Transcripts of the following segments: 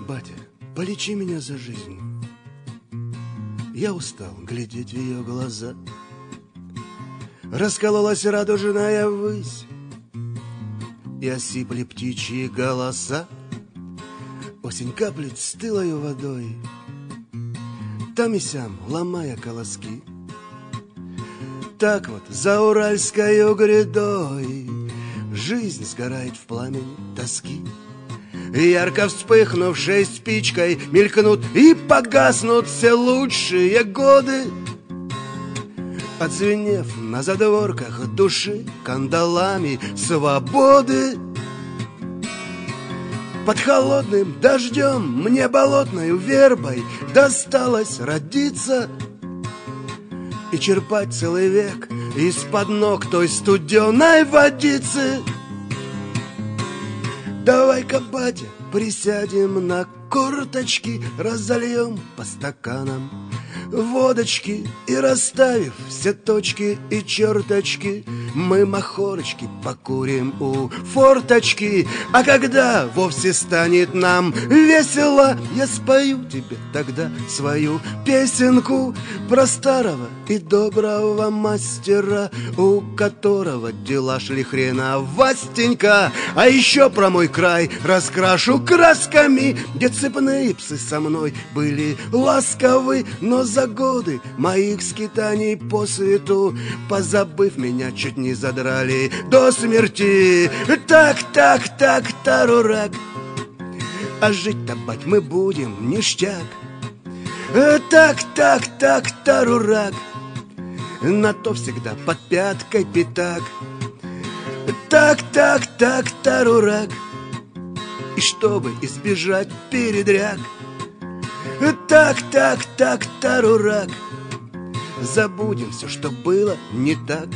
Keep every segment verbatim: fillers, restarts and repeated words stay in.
Батя, полечи меня за жизнь. Я устал глядеть в ее глаза. Раскололась радужная высь, и осипли птичьи голоса. Осень каплет стылою водой, там и сям ломая колоски. Так вот за уральскою грядой жизнь сгорает в пламени тоски. Ярко вспыхнувшей спичкой мелькнут и погаснут все лучшие годы, отзвенев на задворках души кандалами свободы. Под холодным дождем мне болотною вербой досталось родиться и черпать целый век из-под ног той студеной водицы. Давай-ка, батя, присядем на корточки, разольем по стаканам водочки и, расставив все точки и черточки, мы махорочки покурим у форточки. А когда вовсе станет нам весело, я спою тебе тогда свою песенку про старого и доброго мастера, у которого дела шли хреновастенько. А еще про мой край раскрашу красками, где цепные псы со мной были ласковы, но за годы моих скитаний по свету, позабыв меня, чуть не задрали до смерти. Так, так, так, тарурак, а жить-то, бать, мы будем ништяк. Так, так, так, тарурак, на то всегда под пяткой пятак. Так, так, так, тарурак, и чтобы избежать передряг. Так, так, так, тарурак, забудем все, что было не так.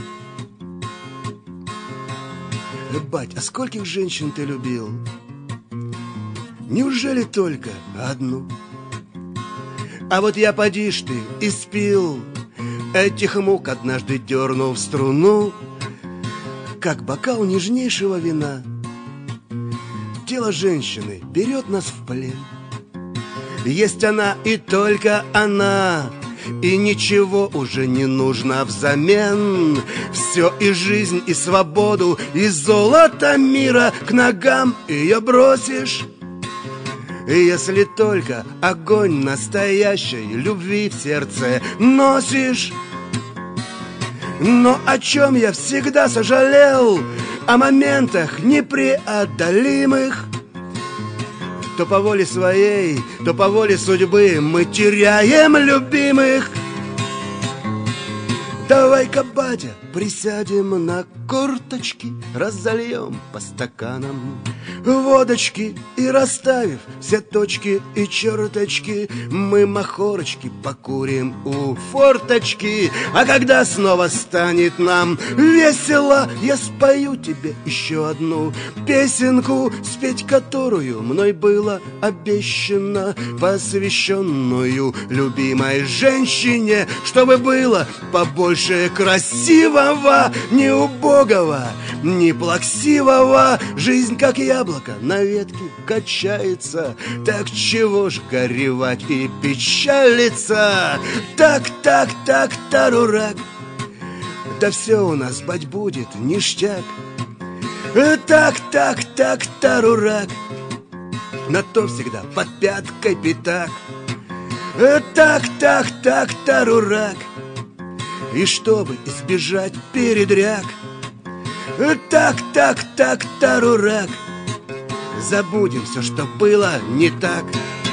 Бать, а скольких женщин ты любил? Неужели только одну? А вот я, поди ж ты, испил этих мук, однажды дернув струну, как бокал нежнейшего вина. Тело женщины берет нас в плен. Есть она и только она, и ничего уже не нужно взамен. Все и жизнь, и свободу, и золото мира к ногам ее бросишь, если только огонь настоящей любви в сердце носишь. Но о чем я всегда сожалел, о моментах непреодолимых. То по воле своей, то по воле судьбы мы теряем любимых. Давай-ка, батя, присядем на корточки, разольем по стаканам водочки и, расставив все точки и черточки, мы махорочки покурим у форточки. А когда снова станет нам весело, я спою тебе еще одну песенку, спеть которую мной было обещано, посвященную любимой женщине, чтобы было побольше красивого, не убогого, не плаксивого. Жизнь, как яблоко, на ветке качается, так чего ж горевать и печалиться? Так, так, так, тарурак, да все у нас, бать, будет ништяк. Так, так, так, тарурак, на то всегда под пяткой пятак. Так, так, так, тарурак, и чтобы избежать передряг. Так, так, так, тарурак, забудем все, что было не так.